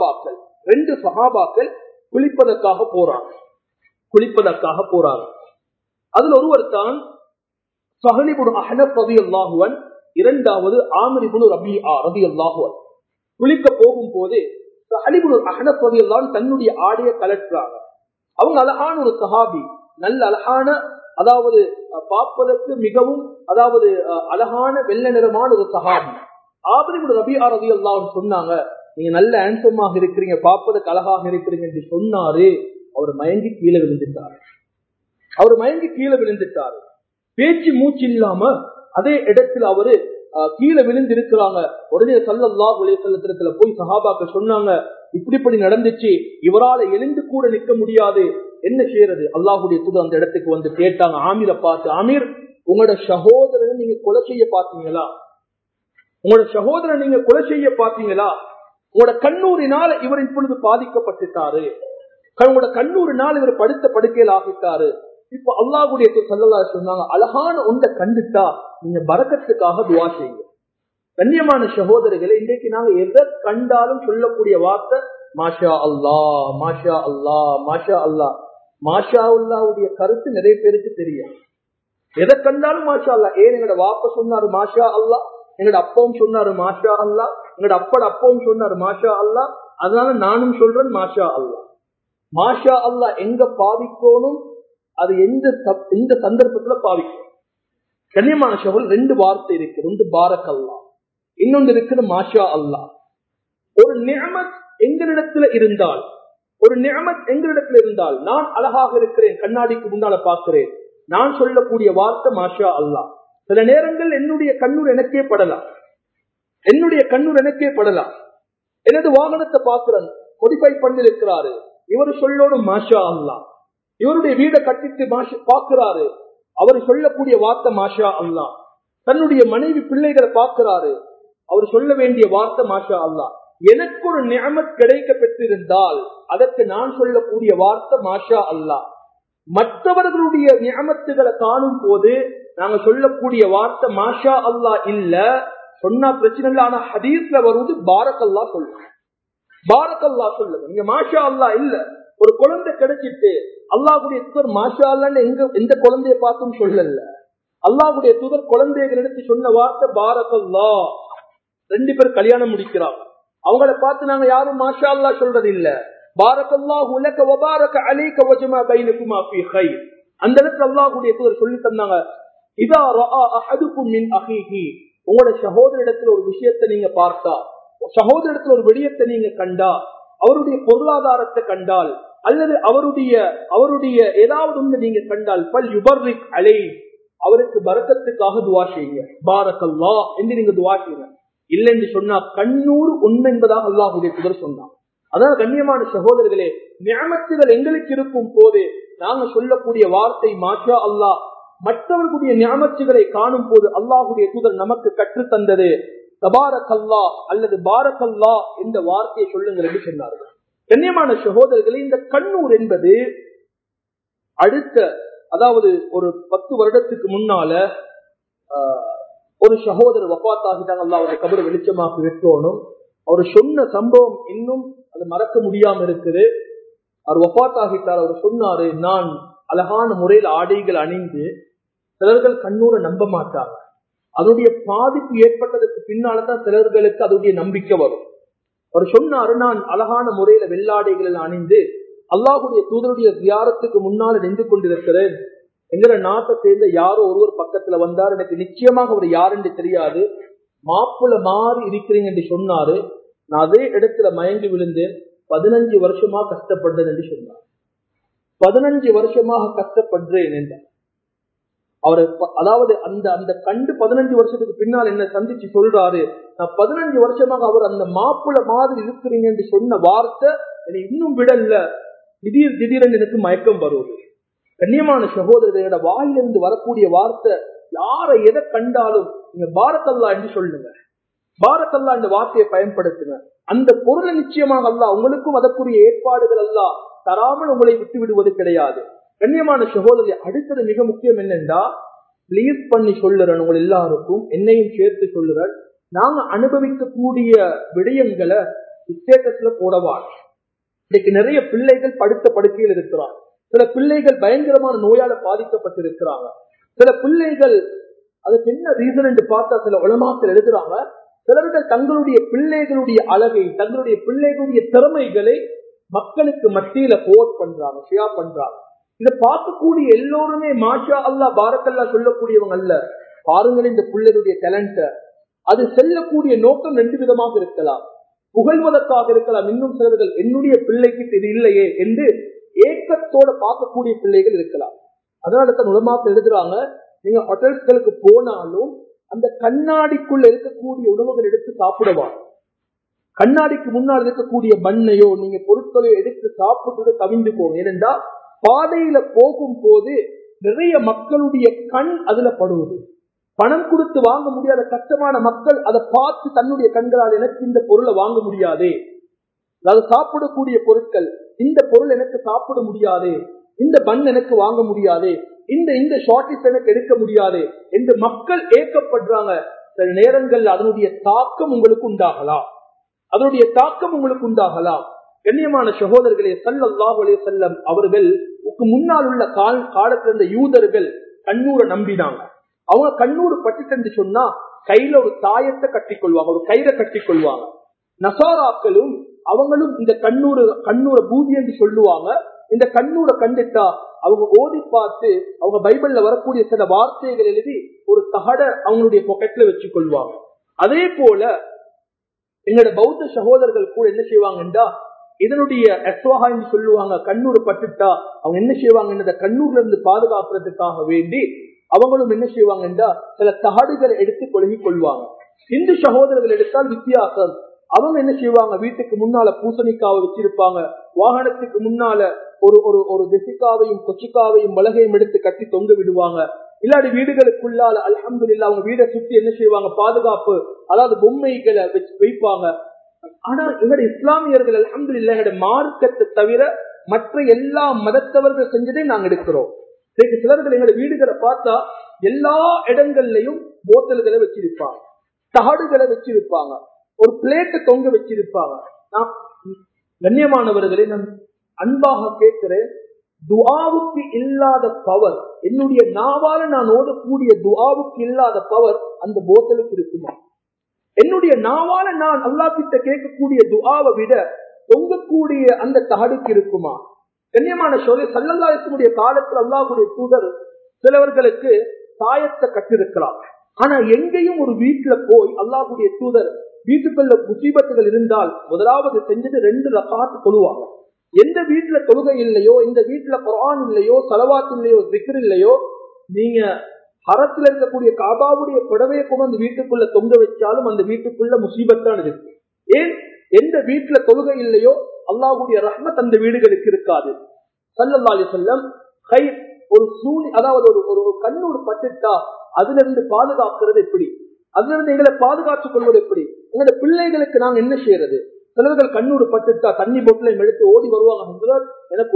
சஹாபாக்கள் குளிப்பதற்காக போறாங்க. அதுல ஒருவர் தான் ஸஹல் இப்னு அஹ்னஃப் ரலியல்லாஹு அன்ஹு, இரண்டாவது ஆமிர் இப்னு ரபீஆ ரலியல்லாஹு அன்ஹு. குளிக்க போகும் போது ஸஹல் இப்னு அஹ்னஃப் ரலியல்லாஹு அன்ஹு தன்னுடைய ஆடையை கலட்டுறாங்க. அவங்க அழகான ஒரு சஹாபி, நல்ல அழகான, அதாவது பார்ப்பதற்கு மிகவும், அதாவது அழகான வெள்ளை நிறமான ஒரு சஹாபி. ஆமிர் இப்னு ரபீஆ ரலியல்லாஹு அன்ஹு சொன்னாங்க, நீங்க நல்ல ஹேண்ட்ஸமாக இருக்கிறீங்க, பார்ப்பதற்கு அழகாக இருக்கிறீங்க என்று சொன்னாரு. அவர் மயங்கி கீழே விழுந்துட்டாரு. பேச்சு மூச்சு இல்லாம அதே இடத்துல அவரு கீழே விழுந்து இருக்கிறாங்க. உடனே ஸல்லல்லாஹு அலைஹி வஸல்லம் போய் சஹாபாக்கள் சொன்னாங்க, இப்படி நடந்துச்சு, இவரால எழுந்து கூட நிற்க முடியாது, என்ன செய்யறது? அல்லாஹ்வுடைய தூதர் அந்த இடத்துக்கு வந்து கேட்டாங்க ஆமீரை பார்த்து, ஆமீர், உங்களோட சகோதரனை நீங்க கொலை செய்ய பாத்தீங்களா? உங்களோட கண்ணூரினால் இவர் இப்பொழுது பாதிக்கப்பட்டுட்டாரு, உங்களோட கண்ணூரினால் இவர் படுத்த படுக்கையில் ஆகிட்டாரு. இப்ப அல்லாஹ்வுடைய தூதர் ஸல்லல்லாஹு அலைஹி சொன்னாங்க, அழகான ஒன்றை கண்டுட்டா நீங்க பரக்கத்துக்காக துஆ செய்யுங்க. கண்ணியமான சகோதரர்களே, இன்றைக்கு நாங்க எதை கண்டாலும் சொல்லக்கூடிய வார்த்தை மாஷா அல்லாஹ், மாஷா அல்லாஹ், மாஷா அல்லாஹ். மாஷா அல்லாஹ்வுடைய கருத்து நிறைய பேருக்கு தெரியும். எதை கண்டாலும் மாஷா அல்லாஹ். ஏன் எங்கட வாப்பா சொன்னாரு மாஷா அல்லாஹ், எங்கட அப்பாவும் சொன்னாரு மாஷா அல்லாஹ், எங்கட அப்பட அப்பாவும் சொன்னாரு மாஷா அல்லாஹ், அதனால நானும் சொல்றேன் மாஷா அல்லாஹ். மாஷா அல்லாஹ் எங்க பாவிக்கணும், அது எந்த சந்தர்ப்பத்துல பாவிக்கும். கண்ணியமான சகோதரர், ரெண்டு வார்த்தை இருக்கு. ஒன்று பாரக் அல்லாஹ், இன்னொன்று இருக்குது மாஷா அல்லாஹ். ஒரு நிஅமத் எங்களிடத்துல இருந்தால், நான் அழகாக இருக்கிறேன், கண்ணாடிக்கு முன்னால பார்க்கிறேன், நான் சொல்லக்கூடிய வார்த்தை மாஷா அல்லாஹ். சில நேரங்கள் என்னுடைய கண்ணூர் எனக்கே படலாம். எனது வாகனத்தை பார்க்கிறேன், மோடிஃபை பண்ணிருக்கிறாரு, இவர் சொல்லணும் மாஷா அல்லாஹ். இவருடைய வீடை கட்டிட்டு பார்க்கிறாரு, அவர் சொல்லக்கூடிய வார்த்தை மாஷா அல்லாஹ். தன்னுடைய மனைவி பிள்ளைகளை பார்க்கிறாரு, அவர் சொல்ல வேண்டிய வார்த்தை மாஷா அல்லாஹ். எனக்கு ஒரு நிஅமத் கிடைக்க பெற்றிருந்தால் அதற்கு நான் சொல்லக்கூடிய வார்த்தை மாஷா அல்லாஹ். மற்றவர்களுடைய நிஅமத்துகளை காணும் போது நாங்க சொல்லக்கூடிய வார்த்தை மாஷா அல்லாஹ் இல்ல, சொன்னா பிரச்சனை இல்ல. ஆனா ஹதீஸ்ல வருவது பாரக்கல்லா சொல்லுங்க, பாரக்கல்லா சொல்லுங்க. நீங்க மாஷா அல்லாஹ் இல்ல. ஒரு குழந்தை கிடைச்சிட்டு அல்லாஹ்வுடைய தூதர் மாஷா அல்லாஹ்னு எந்த குழந்தைய பார்த்தும் சொல்லல. அல்லாஹ்வுடைய தூதர் குழந்தைகள் எடுத்து சொன்ன வார்த்தை பாரக்கல்லா. ரெண்டு பேர் கல்யாணம் முடிக்கிறாங்க, அவங்கள பார்த்து நாங்க யாரும் மாஷா அல்லாஹ் சொல்றது இல்ல. பாரக்கல்லாஹு லக வ பாரக அலைக வ ஜமா பைனகுமா ஃபீ கைர். அந்த இடத்துல அல்லாஹ்வுடைய தூதர் சொல்லி தந்தாங்க, இதா ரஆ அஹதுக்கும் மின் அஹீஹி, உங்களோட சகோதரிடத்துல ஒரு விஷயத்தை நீங்க பார்த்தா, சகோதரிடத்துல ஒரு விடயத்தை நீங்க கண்டா, அவருடைய பொருளாதாரத்தை கண்டால், அல்லது அவருடைய ஏதாவது ஒன்று நீங்க கண்டால், பல் யுபர்ரிக் அலை, அவருக்கு பரக்கத்துக்காக துஆ செய்யுங்க, பாரக்கல்லாஹ் என்று நீங்க துஆ செய்யுங்க. இல்லை என்று சொன்னா கண்ணூர் உண்மை என்பதாக அல்லாஹ்வுடைய தூதர் சொன்னார். அதாவது கண்ணியமான சகோதரர்களே, நிஅமத்துகள் எங்களுக்கு இருக்கும் போது நாங்க சொல்லக்கூடிய வார்த்தை மாஷா அல்லாஹ். மற்றவர்களுடைய நிஅமத்துகளை காணும் போது அல்லாஹ்வுடைய தூதர் நமக்கு கற்று தந்தது தபாரக்கல்லா அல்லது பாரக்கல்லா என்ற வார்த்தையை சொல்லுங்கள் என்று சொன்னார்கள். கண்ணியமான சகோதரர்களே, இந்த கண்ணூர் என்பது அதாவது ஒரு 10 வருடத்துக்கு முன்னால ஒரு சகோதரர் வஃபாத் ஆகிட்டாங்க. அல்லாஹ் அவருடைய கபரை வெளிச்சமாக்கி வைக்கணும். அவர் சொன்ன சம்பவம் இன்னும் அது மறக்க முடியாம இருக்குது. அவர் வஃபாத் ஆகிட்டார். அவர் சொன்னாரு, நான் அழகான முறையில் ஆடைகள் அணிந்து, சிலர்கள் கண்ணூரை நம்ப மாட்டாங்க, அதனுடைய பாதிப்பு ஏற்பட்டதுக்கு பின்னால்தான் சிலர்களுக்கு அதனுடைய நம்பிக்கை வரும். அவர் சொன்னாரு, நான் அழகான முறையில வெள்ளாடைகள் அணிந்து அல்லாஹ்வுடைய தூதருடைய தியாரத்துக்கு முன்னால் நின்று கொண்டிருக்கிறேன். எங்கிற நாட்டை சேர்ந்த யாரோ ஒருவர் பக்கத்துல வந்தார், எனக்கு நிச்சயமாக அவர் யாருன்னு தெரியாது, மாப்பிள்ள மாறி இருக்கிறீங்க என்று சொன்னாரு. நான் அதே இடத்துல மயங்கி விழுந்தேன். 15 வருஷமா கஷ்டப்படுறேன் என்று சொன்னார். 15 வருஷமாக கஷ்டப்படுறேன் என்றார். அவரு அதாவது அந்த கண்டு 15 வருஷத்துக்கு பின்னால் என்ன சந்திச்சு சொல்றாரு, நான் 15 வருஷமாக அவர் அந்த மாப்பிள்ள மாதிரி இருக்கிறீங்க என்று சொன்ன வார்த்தை என்னை இன்னும் விடல, திடீரென்று எனக்கு மயக்கம் வருவது. கண்ணியமான சகோதரர்களோட வாயிலிருந்து வரக்கூடிய வார்த்தை, யாரை எதை கண்டாலும் நீங்க பாரக்கல்லா என்று சொல்லுங்க, பாரக்கல்லா இந்த வார்த்தையை பயன்படுத்துங்க. அந்த பொருளை நிச்சயமாக அல்லாஹ் உங்களுக்கும் அதற்குரிய ஏற்பாடுகள் அல்லாஹ் தராமல் உங்களை விட்டு விடுவது கிடையாது. கண்ணியமான சகோதரர், அடுத்தது மிக முக்கியம் என்னென்றா, ப்ளீஸ் பண்ணி சொல்லுறேன் உங்கள் எல்லாருக்கும், என்னையும் சேர்த்து சொல்லுறேன், நாங்க அனுபவிக்கக்கூடிய விடயங்களை ஸ்டேட்டஸ்ல போடவாங்க. இன்னைக்கு நிறைய பிள்ளைகள் படுத்த படுக்கையில் இருக்கிறாங்க, சில பிள்ளைகள் பயங்கரமான நோயால பாதிக்கப்பட்டிருக்கிறாங்க, சில பிள்ளைகள் அதுக்கு என்ன ரீசன் என்று பார்த்தா சில உலமாக்கள் எழுதுறாங்க, சிலர்கள் தங்களுடைய பிள்ளைகளுடைய அழகை, தங்களுடைய பிள்ளைகளுடைய திறமைகளை மக்களுக்கு மத்தியில போஸ்ட் பண்றாங்க, ஷேர் பண்றாங்க. இதை பார்க்கக்கூடிய எல்லோருமே மாஷா அல்லாஹ் பாரக்கல்லா சொல்லக்கூடியவங்க அல்ல. பாருங்கள் இந்த பிள்ளைகளுடைய டேலண்ட. அது செல்லக்கூடிய நோக்கம் 2 விதமாக இருக்கலாம். புகழ்வதற்காக இருக்கலாம். இன்னும் சிலர்கள் என்னுடைய பிள்ளைக்கு இது இல்லையே என்று ஏக்கத்தோட பார்க்கக்கூடிய பிள்ளைகள் இருக்கலாம். அதனால தான் உலமாக்கள் எழுதுறாங்க, நீங்க ஹோட்டல்களுக்கு போனாலும் அந்த கண்ணாடிக்குள்ள இருக்கக்கூடிய உணவுகள் எடுத்து சாப்பிடுவாங்க. கண்ணாடிக்கு முன்னால் இருக்கக்கூடிய மண்ணையோ நீங்க பொருட்களையோ எடுத்து சாப்பிட்டு கவிழ்ந்துக்கோங்க. ஏனென்றா பாதையில போகும் போது நிறைய மக்களுடைய கண் அதுல படுவது. பணம் கொடுத்து வாங்க முடியாத கஷ்டமான மக்கள் அதை பார்த்து தன்னுடைய கண்களால் எனக்கு இந்த பொருளை வாங்க முடியாதே, அதாவது சாப்பிடக்கூடிய பொருட்கள், இந்த பொருள் எனக்கு சாப்பிட முடியாதே, இந்த பன் எனக்கு வாங்க முடியாதே, இந்த ஷார்டேஜ் எனக்கு எடுக்க முடியாதே என்று மக்கள் ஏக்கப்படுறாங்க. சில நேரங்கள் அதனுடைய தாக்கம் உங்களுக்கு உண்டாகலாம், அதனுடைய தாக்கம் உங்களுக்கு உண்டாகலாம். கண்ணியமான சகோதரர்களே, ஸல்லல்லாஹு அலைஹி வஸல்லம் அவர்களுக்கு முன்னால் உள்ள காலத்துல இருந்த யூதர்கள் கண்ணூரை நம்பினாங்க. அவங்க கண்ணூர் பட்டுட்டு சொன்னா கையில ஒரு தாயத்தை கட்டிக்கொள்வாங்க, ஒரு கயிறை கட்டிக்கொள்வாங்க. நசாராக்களும் அவங்களும் இந்த கண்ணூரை பூதி என்று சொல்லுவாங்க. இந்த கண்ணூரை கண்டுட்டா அவங்க ஓடி பார்த்து அவங்க பைபிள்ல வரக்கூடிய சில வார்த்தைகள் எழுதி ஒரு தகட அவங்களுடைய பாக்கெட்ல வச்சு கொள்வாங்க. அதே போல எங்களோட பௌத்த சகோதரர்கள் கூட என்ன செய்வாங்கன்றா இதனுடைய அஸ்வாஹா என்று சொல்லுவாங்க. கண்ணூர் பட்டுட்டா அவங்க என்ன செய்வாங்க, கண்ணூர்ல இருந்து பாதுகாக்கிறதுக்காக வேண்டி அவங்களும் என்ன செய்வாங்கன்றா சில தகடுகளை எடுத்து கொழுகி கொள்வாங்க. இந்து சகோதரர்கள் எடுத்தால் வித்தியாசம். அவங்க என்ன செய்வாங்க, வீட்டுக்கு முன்னால பூசணிக்காவை வச்சிருப்பாங்க, வாகனத்துக்கு முன்னால ஒரு திசிக்காவையும் கொச்சிக்காவையும் வலகையும் எடுத்து கட்டி தொங்க விடுவாங்க. இல்லாடி வீடுகளுக்குள்ளால அல்ஹம்துலில்லாஹ் அவங்க வீடை சுத்தி என்ன செய்வாங்க, பாதுகாப்பு, அதாவது பொம்மைகளை வைப்பாங்க. ஆனா எங்களுடைய இஸ்லாமியர்கள் அல்ஹம்துலில்லாஹ் எங்களுடைய மார்க்கத்தை தவிர மற்ற எல்லா மதத்தவர்கள் செஞ்சதே நாங்க எடுக்கிறோம். சிலர்கள் எங்களுடைய வீடுகளை பார்த்தா எல்லா இடங்கள்லயும் போத்தல்களை வச்சிருப்பாங்க, தகடுகளை வச்சிருப்பாங்க, ஒரு பிளேட்டை தொங்க வச்சிருப்பாங்க. நான் கண்ணியமானவர்களே, நான் அன்பாக கேட்கிறேன், துஆவுக்கு இல்லாத பவர், என்னுடைய நாவால நான் ஓதக்கூடிய துஆவுக்கு இல்லாத பவர் அந்த போத்தலுக்கு இருக்குமா? என்னுடைய நாவால நான் அல்லாஹ் கிட்ட கேட்கக்கூடிய துஆவை விட தொங்கக்கூடிய அந்த தகடுக்கு இருக்குமா? கண்ணியமான ஸல்லல்லாஹு அலைஹி வஸல்லம் காலத்தில் அல்லாஹ்வுடைய தூதர் சிலவர்களுக்கு தாயத்தை கட்டிருக்கிறார். ஆனா எங்கேயும் ஒரு வீட்டுல போய் அல்லாஹ்வுடைய தூதர் வீட்டுக்குள்ள முசீபத்துகள் இருந்தால் முதலாவது செஞ்சது 2 ரக்காத் தொழுவாங்க. எந்த வீட்டுல தொழுகை இல்லையோ, எந்த வீட்டுல குர்ஆன் இல்லையோ, ஸலவாத் இல்லையோ, திக்ர் இல்லையோ, நீங்க ஹரத்துல இருக்கக்கூடிய காபாவுடைய புடவையை கொண்டு அந்த வீட்டுக்குள்ள தொங்க வச்சாலும் அந்த வீட்டுக்குள்ள முசீபத்தான் இருக்கு. ஏன்? எந்த வீட்டுல தொழுகை இல்லையோ அல்லாஹ்வுடைய ரஹ்மத் அந்த வீடுகளுக்கு இருக்காது. ஸல்லல்லாஹு அலைஹி வஸல்லம் கைர் ஒரு சூழி, அதாவது ஒரு கண்ணூர் பட்டுட்டா அதுல இருந்து பாதுகாக்கிறது எப்படி, அதுல இருந்து எங்களை பாதுகாத்துக் கொள்வது எப்படி? எங்களோட பிள்ளைகளுக்கு நாங்க என்ன செய்யறது? சிலர்கள் கண்ணூர் பட்டுட்டா தண்ணி பொட்டலை எடுத்து ஓடி வருவாங்க, எனக்கு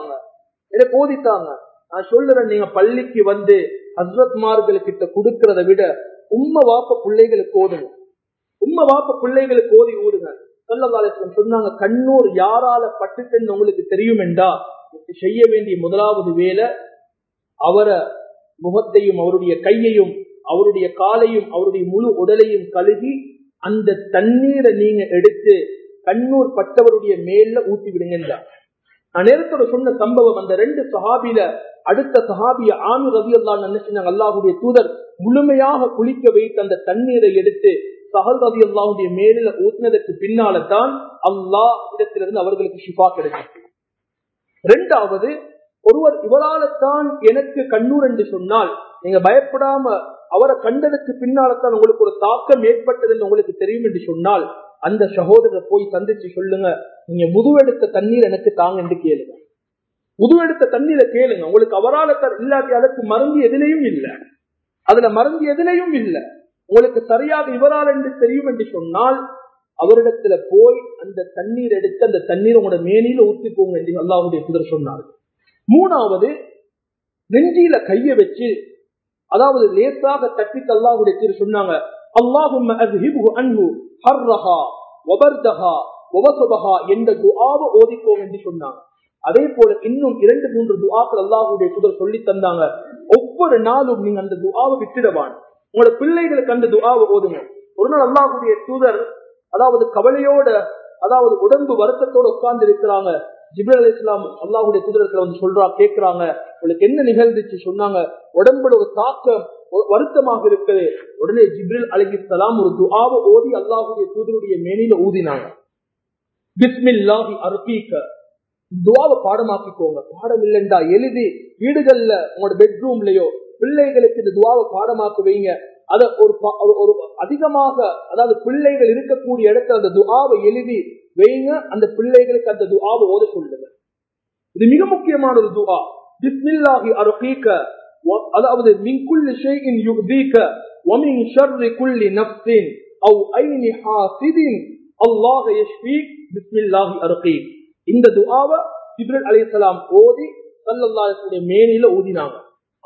ஓதித்தாங்க. நான் சொல்லுறேன், நீங்க பள்ளிக்கு வந்து ஹஸ்ரத்மார்களுக்கிட்ட கொடுக்கறத விட உம்ம வாப்ப பிள்ளைகளுக்கு ஓதுங்க, உம்ம வாப்ப பிள்ளைகளுக்கு ஓதி ஊருங்க. ஸல்லல்லாஹு அலைஹி வஸல்லம் சொன்னாங்க, கண்ணூர் யாரால பட்டுட்டுன்னு உங்களுக்கு தெரியும் என்றா செய்ய வேண்டிய முதலாவது வேலை அவரை முகத்தையும் அவருடைய கையையும் அவருடைய காலையும் அவருடைய முழு உடலையும் கழுகி அந்த தண்ணீரை நீங்க எடுத்து கண்ணூர் பட்டவருடைய மேல ஊத்தி விடுங்க. நான் நேரத்தோட சொன்ன சம்பவம், அந்த 2 சஹாபில அடுத்த சஹாபிய ஆமீர் ரலியல்லாஹு அன்ஹு சொன்னாங்க, அல்லாஹ்வுடைய தூதர் முழுமையாக குளிக்க வைத்து அந்த தண்ணீரை எடுத்து சஹல் ரலியல்லாஹுடைய மேல ஊத்தினதற்கு பின்னால தான் அல்லாஹ் இடத்திலிருந்து அவர்களுக்கு ஷிஃபா கிடைக்கும். 2வது, ஒருவர் இவரால தான் எனக்கு கண்ணூர் என்று சொன்னால் நீங்க பயப்படாம அவரை கண்டதுக்கு பின்னால்தான் உங்களுக்கு ஒரு தாக்கம் ஏற்பட்டது உங்களுக்கு தெரியும் என்று சொன்னால் அந்த சகோதரரை போய் சந்திச்சு சொல்லுங்க, நீங்க முதுவெடுத்த தண்ணீர் எனக்கு தாங்க என்று கேளுங்க. முதுவெடுத்த தண்ணீரை கேளுங்க. உங்களுக்கு அவரால் இல்லாட்டி அதற்கு மருந்து எதிலையும் இல்லை, அதுல மருந்து எதிலையும் இல்லை. உங்களுக்கு சரியாக இவரால் என்று தெரியும் என்று சொன்னால் அவரிடத்துல போய் அந்த தண்ணீர் எடுத்து அந்த தண்ணீர் உங்களோட மேனியில ஊத்திக்கோங்க என்று அல்லாஹ்வுடைய தூதர் சொன்னார்கள். 3வது, நெஞ்சில கைய வச்சு, அதாவது லேசாக தட்டிட்டு அல்லாஹ்வுடைய தூதர் சொன்னாங்க, அல்லாஹும்ம அஸ்ஹிப்ஹு அன்ஹு ஹர்ரஹா வபர்தஹா வவஸபஹா என்ற துஆவை ஓதிக்கோங்க என்று சொன்னாங்க. அதே போல இன்னும் 2-3 துஆக்கள் அல்லாஹ்வுடைய தூதர் சொல்லி தந்தாங்க. ஒவ்வொரு நாளும் நீங்க அந்த துஆவை விட்டுடவான், உங்களோட பிள்ளைகளுக்கு அந்த துஆவை ஓதுங்க. ஒரு நாள் அல்லாஹ்வுடைய தூதர் அதாவது கவலையோட, அதாவது உடம்பு வருத்தத்தோட உட்கார்ந்து இருக்கிறாங்க. ஜிப்ரீல் அலைஹிஸ்ஸலாம் அல்லாஹ்வுடைய தூதருக்கு வந்து கேட்கிறாங்க, உங்களுக்கு என்ன நிகழ்ந்துச்சு? சொன்னாங்க, உடம்புல ஒரு தாக்கம், வருத்தமாக இருக்குது. உடனே ஜிப்ரீல் அலைஹிஸ்ஸலாம் ஒரு துஆவை ஓதி அல்லாஹ்வுடைய தூதருடைய மேனில ஊதினாங்க. பிஸ்மில்லாஹி அர்கீக. துஆவை பாடமாக்கிக்கோங்க. பாடம் இல்லைண்டா எழுதி வீடுகள்ல உங்களோட பெட்ரூம்லயோ பிள்ளைகளுக்கு இந்த துஆவை பாடமாக்க வைங்க. அத ஒரு அதிகமாக, அதாவது பிள்ளைகள் இருக்கக்கூடிய இடத்துல அந்த துஆவை எழுதி வைங்க. அந்த பிள்ளைகளுக்கு அந்த துஆவை ஓத சொல்லுங்க. இது மிக முக்கியமான ஒரு துஆ. பிஸ்மில்லாஹி அர்கீக, அதாவது மின் குல்லி ஷைஇன் யுதீக வ மின் ஷர்ரி குல்லி நஃப்ஸின் அவ் ஐனி ஹாசிதின் அல்லாஹ் யஷ்ஃபீக் பிஸ்மில்லாஹி அர்கீக். இந்த துஆவை ஜிப்ரீல் அலைஹிஸ்ஸலாம் ஓதி ஸல்லல்லாஹு அலைஹி வஸல்லம் மேனில ஊதினாங்க.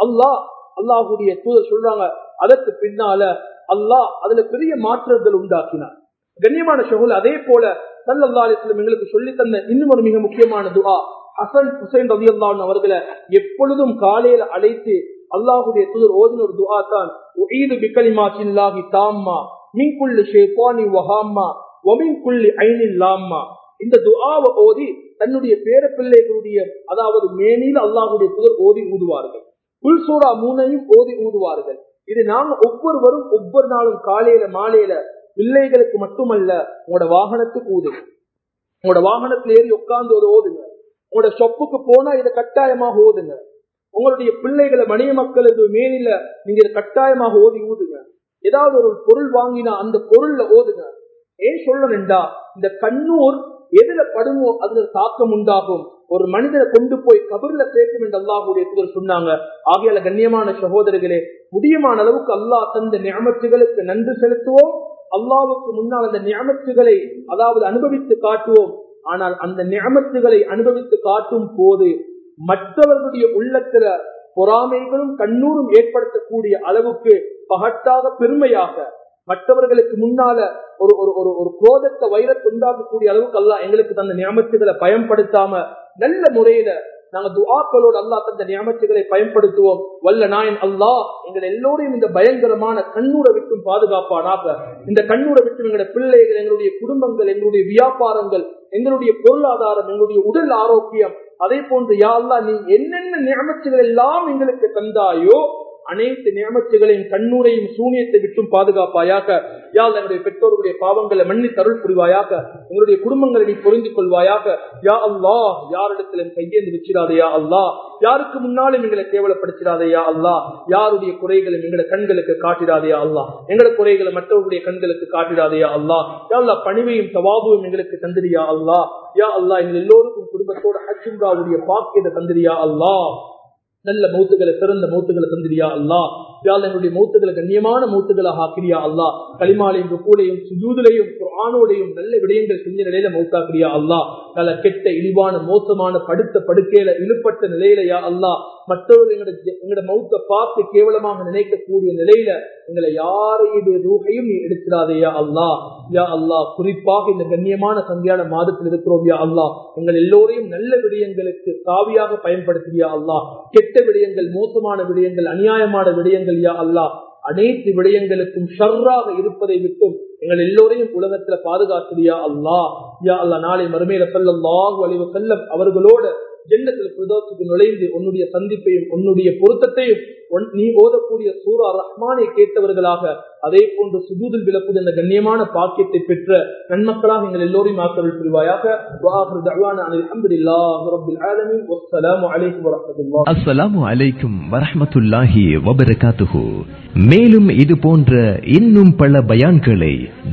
அல்லாஹ்வுடைய தூதர் சொல்றாங்க, அதற்கு பின்னால அல்லாஹ் அதுல பெரிய மாற்றங்கள் உண்டாக்கினார். கண்ணியமான சகோதரர்களே, அதே போல ஸல்லல்லாஹு அலைஹி வஸல்லம் எங்களுக்கு சொல்லி தந்த இன்னும் ஒரு மிக முக்கியமான துஆ, ஹசன் ஹுசைன் ரலியல்லாஹு அன்ஹு அவர்களை எப்பொழுதும் காலையில அழைத்து அல்லாஹ்வுடைய தூதர் ஓதின ஒரு துஆ தான், உஈது பிகலிமாத்தில்லாஹி தாம்மா மின் குல்லி ஷைத்தானி வஹாம்மா வ மின் குல்லி ஐனின் லாம்மா. இந்த துஆவை ஓதி தன்னுடைய பேர பிள்ளைகளுடைய, அதாவது மேனில அல்லாஹ்வுடைய தூதர் ஓதி ஊதுவார்கள். குல் சூரா 3ஐயும் ஓதி ஊதுவார்கள். இது நாங்க ஒவ்வொருவரும் ஒவ்வொரு நாளும் காலையில மாலையில பிள்ளைகளுக்கு மட்டுமல்ல, உங்களோட வாகனத்துக்கு ஊதுங்க. உங்களோட வாகனத்துல ஏறி உட்கார்ந்து ஒரு ஓதுங்க. உங்களோட ஷொப்புக்கு போனா இதை கட்டாயமாக ஓதுங்க. உங்களுடைய பிள்ளைகளை மனித மக்களுக்கு மேனில நீங்க இதை கட்டாயமாக ஓதி ஊதுங்க. ஏதாவது ஒரு பொருள் வாங்கினா அந்த பொருள்ல ஓதுங்க. ஏன் சொல்லணும்டா, இந்த கண்ணூர் எதுல படுமோ அதுல தாக்கம் உண்டாகும். ஒரு மனிதனை கொண்டு போய் கபர்ல சேர்க்கும் என்று அல்லாஹ்வுடைய தூதர் சொன்னாங்க. ஆகையால கண்ணியமான சகோதரர்களே, முடியுமான அளவுக்கு அல்லாஹ் தந்த நிஅமத்துகளுக்கு நன்றி செலுத்துவோம். அல்லாஹ்வுக்கு முன்னால் அந்த நிஅமத்துகளை அதாவது அனுபவித்து காட்டுவோம். ஆனால் அந்த நிஅமத்துகளை அனுபவித்து காட்டும் போது மற்றவர்களுடைய உள்ளத்துல பொறாமைகளும் கண்ணூரும் ஏற்படுத்தக்கூடிய அளவுக்கு பகட்டாக பெருமையாக மற்றவர்களுக்கு முன்னால ஒரு ஒரு ஒரு குரோதத்தை வைரத்தை உண்டாக்கக்கூடிய அளவுக்கு அல்லாஹ் எங்களுக்கு தந்த நியமத்துகளை பயன்படுத்தாம நல்ல முறையில நாங்க துஆக்களோடு அல்லாஹ் தந்த நியமத்துகளை பயன்படுத்துவோம். வல்ல நாயன் அல்லாஹ் எங்களை எல்லோரையும் இந்த பயங்கரமான கண்ணூரை விட்டும் பாதுகாப்பானாக. இந்த கண்ணூரை விட்டு எங்களுடைய பிள்ளைகள், எங்களுடைய குடும்பங்கள், எங்களுடைய வியாபாரங்கள், எங்களுடைய பொருளாதாரம், எங்களுடைய உடல் ஆரோக்கியம், அதே போன்று யா அல்லாஹ் நீ என்னென்ன நியமத்துகள் எல்லாம் எங்களுக்கு தந்தாயோ அனைத்து நியமத்துகளையும் கண்ணூரையும் சூனியத்தை விட்டும் பாதுகாப்பாயாக. யா அல்லாஹ் எங்களுடைய பெற்றோருடைய பாவங்களை மன்னித்து அருள் புரிவாயாக. எங்களுடைய குடும்பங்களை நீ பொருந்திக் கொள்வாயாக. யா அல்லாஹ் யாரிடத்திலும் கையேந்து வச்சிடாதே யா அல்லாஹ். யாருக்கு முன்னாலும் எங்களை கேவலப்படுத்திடாதே யா அல்லாஹ். யாருடைய குறைகளும் எங்களை கண்களுக்கு காட்டிடாதே யா அல்லாஹ். எங்களை குறைகளை மற்றவருடைய கண்களுக்கு காட்டிடாதே யா அல்லாஹ். யா அல்லாஹ் பணிவையும் தவாபுவும் எங்களுக்கு தந்திரியா அல்லாஹ். யா அல்லாஹ் எங்கள் எல்லோருக்கும் குடும்பத்தோட ஹஜ் உம்ராவுடைய பாக்கியத்தை தந்திரியா அல்லாஹ். நல்ல மௌத்துகளை, சிறந்த மௌத்துகளை தந்திரியா அல்லாஹ். யா அல்லாஹ் எங்களுடைய மௌத்துகளை கண்ணியமான மௌத்துகளாக ஆக்கிறியா அல்லாஹ். கலிமாலையும் ருக்கூலையும் சுஜூதிலையும் குர்ஆனோடையும் நல்ல விடயங்கள் செஞ்ச நிலையில மௌத்தாக்கிறியா அல்லாஹ். நல்ல கெட்ட இழிவான மோசமான படுத்த படுக்கையில இழுப்பட்ட நிலையில யா அல்லாஹ் மற்றவர்கள் எங்களோட மௌத்தை பார்த்து கேவலமாக நினைக்கக்கூடிய நிலையில எங்களை யாரையுடைய ரூஹையும் நீ எடுத்துடாதே யா அல்லாஹ். யா அல்லாஹ் குறிப்பாக இந்த கண்ணியமான சந்தியான மாதத்தில் இருக்கிறோம் யா அல்லாஹ். எங்கள் எல்லோரையும் நல்ல விடயங்களுக்கு காவியாக பயன்படுத்தியா அல்லாஹ். கெட்ட விடயங்கள், மோசமான விடயங்கள், அநியாயமான விடயங்கள் யா அல்லாஹ் அனைத்து விடயங்களுக்கும் ஷர்ராக இருப்பதை விட்டும் எங்கள் எல்லோரையும் உலகத்துல பாதுகாத்தியா அல்லாஹ். யா அல்லாஹ் நாளை மறுமையில ஸல்லல்லாஹு அலைஹி வஸல்லம் அவர்களோட ஜன்னத்துல் ஃபிர்தௌஸுக்கு நுழைந்து உன்னுடைய சந்திப்பையும் உன்னுடைய பொருத்தத்தையும் நீ ஓதக்கூடிய சூரா ரஹ்மானை கேட்டவர்களாக, அதே போன்று சுஜூதில் விழக்கூடிய அந்த கண்ணியமான பாக்கியத்தை பெற்ற நன்மக்களாக எங்கள் எல்லோரையும் ஆக்கருள் புரிவாயாக. வஆகிரு தஅவானா அல்ஹம்துலில்லாஹி ரப்பில் ஆலமீன். வஸ்ஸலாமு அலைக்கும் வரஹ்மத்துல்லாஹி. அஸ்ஸலாமு அலைக்கும் வரஹ்மத்துல்லாஹி வபரகாத்துஹு. மேலும் இது போன்ற இன்னும் பல பயான்களை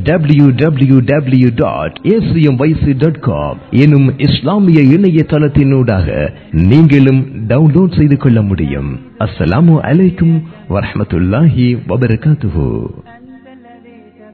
www.acmyc.com எனும் இஸ்லாமிய இணையதளத்தினூடாக நீங்களும் டவுன்லோட் செய்து கொள்ள முடியும். அஸ்ஸலாமு அலைக்கும் வரஹ்மத்துல்லாஹி வபரகாத்துஹு.